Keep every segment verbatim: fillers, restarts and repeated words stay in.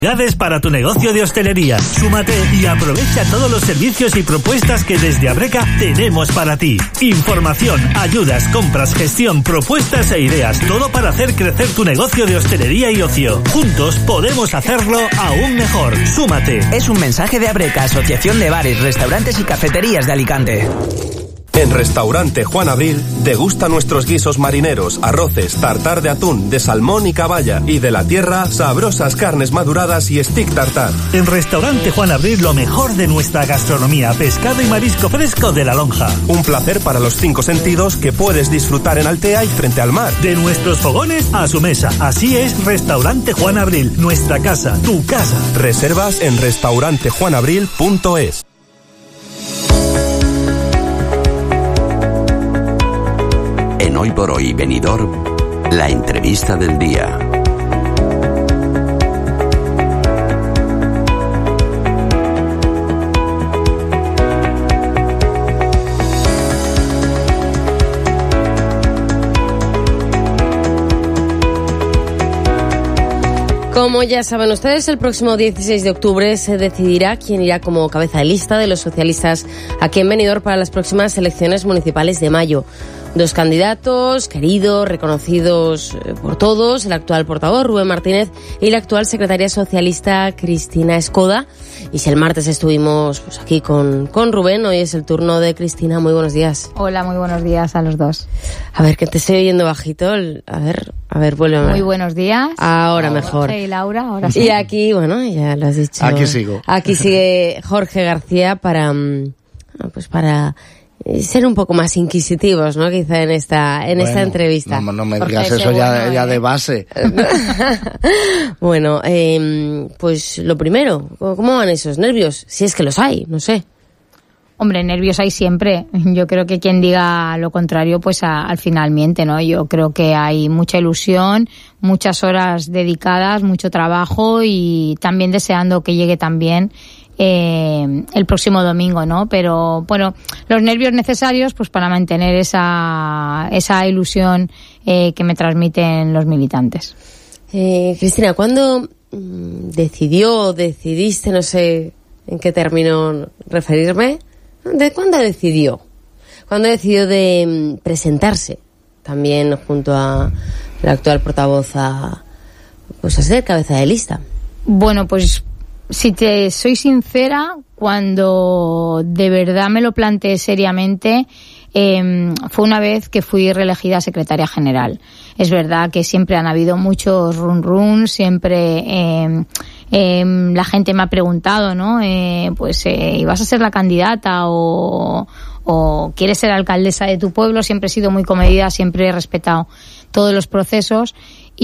Para tu negocio de hostelería. Súmate y aprovecha todos los servicios y propuestas que desde Abreca tenemos para ti. Información, ayudas, compras, gestión, propuestas e ideas. Todo para hacer crecer tu negocio de hostelería y ocio. Juntos podemos hacerlo aún mejor. Súmate. Es un mensaje de Abreca, Asociación de Bares, Restaurantes y Cafeterías de Alicante. En Restaurante Juan Abril, degusta nuestros guisos marineros, arroces, tartar de atún, de salmón y caballa, y de la tierra, sabrosas carnes maduradas y stick tartar. En Restaurante Juan Abril, lo mejor de nuestra gastronomía, pescado y marisco fresco de La Lonja. Un placer para los cinco sentidos que puedes disfrutar en Altea y frente al mar. De nuestros fogones a su mesa. Así es Restaurante Juan Abril, nuestra casa, tu casa. Reservas en restaurante juan abril punto es. Hoy por hoy, Benidorm, la entrevista del día. Como ya saben ustedes, el próximo dieciséis de octubre se decidirá quién irá como cabeza de lista de los socialistas aquí en Benidorm para las próximas elecciones municipales de mayo. Dos candidatos queridos, reconocidos por todos, el actual portavoz Rubén Martínez y la actual secretaria socialista Cristina Escoda. Y si el martes estuvimos pues aquí con, con Rubén, hoy es el turno de Cristina. Muy buenos días. Hola, muy buenos días a los dos. A ver, que te estoy oyendo bajito. A ver, a ver, vuelve a ver. Muy buenos días. Ahora Jorge mejor. Y Laura, ahora sí. Y aquí, bueno, ya lo has dicho. Aquí sigo. Aquí sigue Jorge García para, pues para ser un poco más inquisitivos, ¿no? Quizá en esta en bueno, esta entrevista. No, no me digas Jorge, eso ya, bueno, ya de base. Bueno, eh, pues lo primero, ¿cómo van esos nervios? Si es que los hay, no sé. Hombre, nervios hay siempre. Yo creo que quien diga lo contrario, pues a, al final miente, ¿no? Yo creo que hay mucha ilusión, muchas horas dedicadas, mucho trabajo y también deseando que llegue también Eh, el próximo domingo, ¿no? Pero, bueno, los nervios necesarios pues para mantener esa esa ilusión eh, que me transmiten los militantes. Eh, Cristina, ¿cuándo mmm, decidió, decidiste, no sé en qué término referirme, ¿de cuándo decidió? ¿Cuándo decidió de mmm, presentarse también junto a la actual portavoz a, pues a ser cabeza de lista? Bueno, pues si te soy sincera, cuando de verdad me lo planteé seriamente, eh, fue una vez que fui reelegida secretaria general. Es verdad que siempre han habido muchos run run, siempre eh, eh, la gente me ha preguntado, ¿no? Eh, pues, eh, ¿ibas a ser la candidata o, o quieres ser alcaldesa de tu pueblo? Siempre he sido muy comedida, siempre he respetado todos los procesos.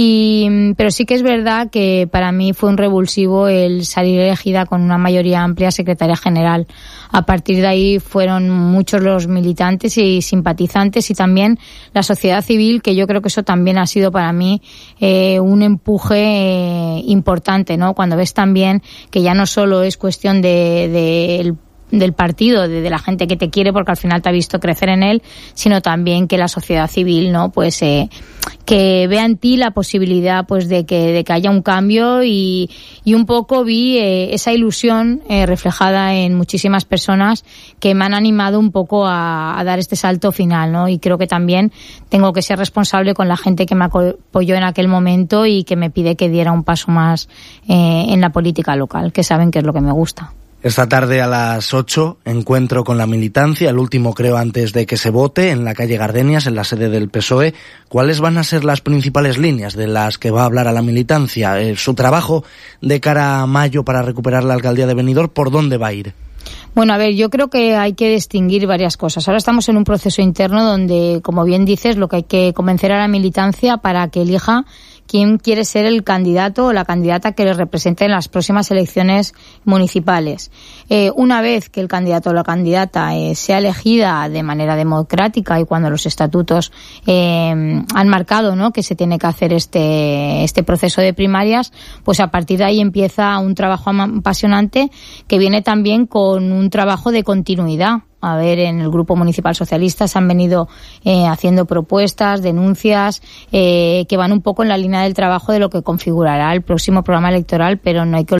Y, pero sí que es verdad que para mí fue un revulsivo el salir elegida con una mayoría amplia secretaria general. A partir de ahí fueron muchos los militantes y simpatizantes y también la sociedad civil, que yo creo que eso también ha sido para mí eh, un empuje eh, importante, ¿no? Cuando ves también que ya no solo es cuestión de, de el del partido, de, de la gente que te quiere porque al final te ha visto crecer en él, sino también que la sociedad civil, ¿no? Pues eh, que vea en ti la posibilidad pues de que de que haya un cambio y, y un poco vi eh, esa ilusión eh, reflejada en muchísimas personas que me han animado un poco a, a dar este salto final, ¿no? Y creo que también tengo que ser responsable con la gente que me apoyó en aquel momento y que me pide que diera un paso más eh, en la política local, que saben que es lo que me gusta. Esta tarde a las ocho, encuentro con la militancia, el último creo antes de que se vote, en la calle Gardenias, en la sede del P S O E. ¿Cuáles van a ser las principales líneas de las que va a hablar a la militancia? Eh, su trabajo de cara a mayo para recuperar la alcaldía de Benidorm, ¿por dónde va a ir? Bueno, a ver, yo creo que hay que distinguir varias cosas. Ahora estamos en un proceso interno donde, como bien dices, lo que hay que convencer a la militancia para que elija quién quiere ser el candidato o la candidata que le represente en las próximas elecciones municipales. Eh, una vez que el candidato o la candidata eh, sea elegida de manera democrática y cuando los estatutos eh, han marcado, ¿no?, que se tiene que hacer este este proceso de primarias, pues a partir de ahí empieza un trabajo apasionante que viene también con un trabajo de continuidad. A ver, en el Grupo Municipal Socialista se han venido eh, haciendo propuestas, denuncias, eh, que van un poco en la línea del trabajo de lo que configurará el próximo programa electoral, pero no hay que